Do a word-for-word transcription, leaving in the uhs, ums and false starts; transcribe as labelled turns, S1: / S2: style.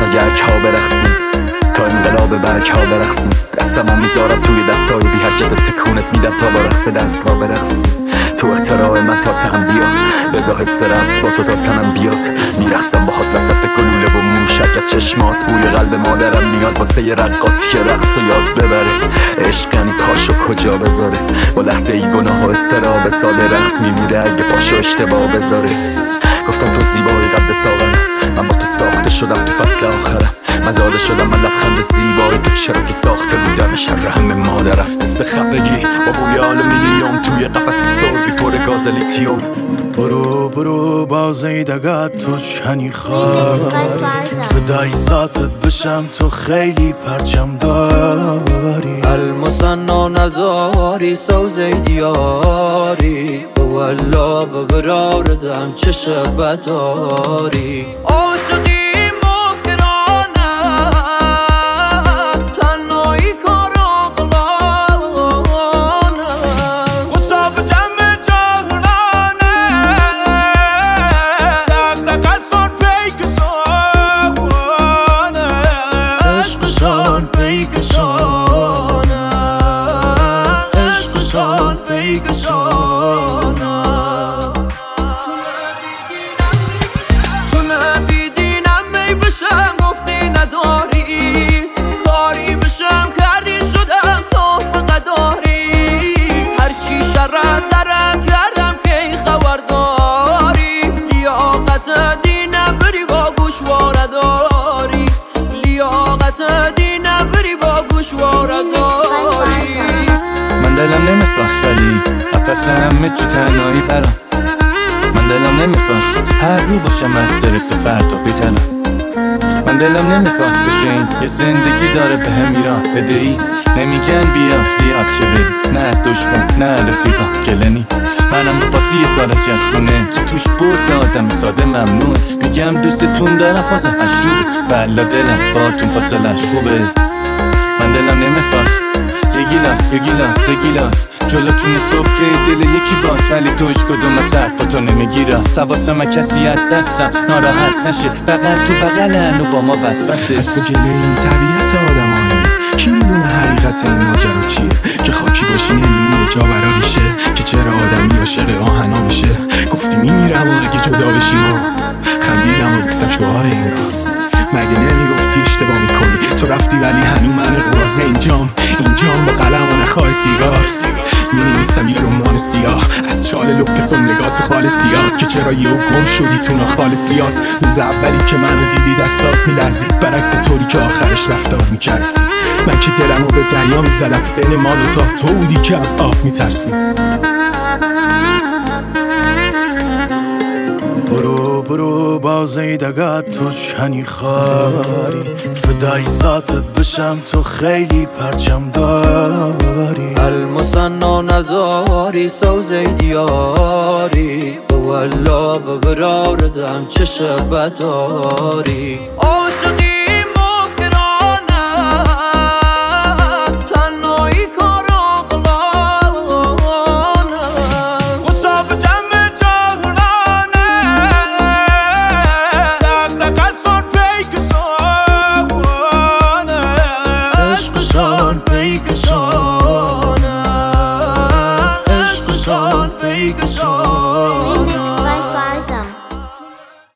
S1: برگرک ها برقصیم، تا انقلاب برگ ها برقصیم. دستمو میذارم توی دستای بی حرکت، تکونت میدم تا با رقص دست ها برقصیم. تو اختراع من تا تهم بیا، بزا حس رقص با تو تا تنم بیاد. میرقصم با خاک وسط گلوله و موشک از چشمات، بوی قلب مادرم میاد واسه یه رقاصی که رقص و یاد ببره. عشقنی پاشو کجا بذاره، با لحظه ای گناه و استراب ساده رقص میمیره اگه پاشو اشتباه بذاره. گفتم تو زیبایی قد ساغرم، من با تو ساخته شدم تو فصل آخرم. مزاده شدم من لبخند زیبایی تو، چرا که ساخته بودم شر همه مادرم. حس خفگی با بوی آلومینیوم توی قفس سربی پر گاز لیتیوم.
S2: برو برو بازی دگت تو چنی خواهی، فدای ذاتت بشم تو خیلی پرچم داری.
S3: المصنع نداری سوزی دیاری، والله ببراردم چه شبت داری. عاشقی مفترانه تنهایی کار عقلانه، غصاب جمع جهلانه دقدقه سان پیکسانه، عشقشان پیکسانه، عشقشان پیکسانه. گفتی نداری کاری بشم کردی شدم صاحب قداری. هرچی شر سرت کردم که خبر داری، لیاقت دینم بری با گوشواره داری، لیاقت دینم بری با گوشواره داری.
S2: من دلم نمیخواست ولی قفصم چی تنهایی برم. من دلم نمیخواست هر رو باشم از درس فردا بکنم. من دلم نمیخواست بشین یه زندگی داره به هم ایران بدهی. نمیگن بیا زیاد که بری، نه دشمن نه رفیقا گلنی. منم با پاسی خارج از خونه که توش برد آدم ساده ممنون. میگم دوستتون دارم فازم اشروبه، بلا دلم با تون فاصلش خوبه. من دلم نمیخواست یه گیلاس یه گیلاس یه گیلاس جلوتون صفره دل یکی باز، ولی توش کدوم از حرفاتو نمیگی راست. حواسم کسی از دستم ناراحت نشه، بغل تو بغلن و با ما وسوسه.
S4: از تو گله این طبیعت آدم آهنه، کی میدونه حقیقت این ماجرا چیه؟ که خاکی باشی نمیمونه جا برا ریشه، که چرا آدمی عاشق آهنا میشه. گفتی میمیرم و اگه جدا بشیم، خندیدم و گفتم شعار این را. مگه نمیگفتی اشتباه میکنی؟ تو رفتی ولی هنو من قراز اینجام، اینجام با قلم و نخواه سیگار می‌نویسم یه رمان سیاه از چال لپتون نگاه تو خال سیاد. که چرا یهو گم شدی تو ناخال سیاد؟ روز اولی که منو دیدی دستات میلرزی، برعکس طوری که آخرش رفتار میکردی. من که دلمو به دریا میزدم، بین ما دوتا تو بودی که از آب میترسی.
S2: برو برو بازی دگت تو چنی خاری، فدای ذاتت بشم تو خیلی پرچم داری.
S3: المصنع نداری سوزی دیاری، والله ببراردم چه شبت داری. عاشقی مفترانه تنهایی کار عقلانه، غصاب جمع جهلانه دقدقه سان پیکسانه، عشقشان پیکسانه، عشقشان پیکسانه.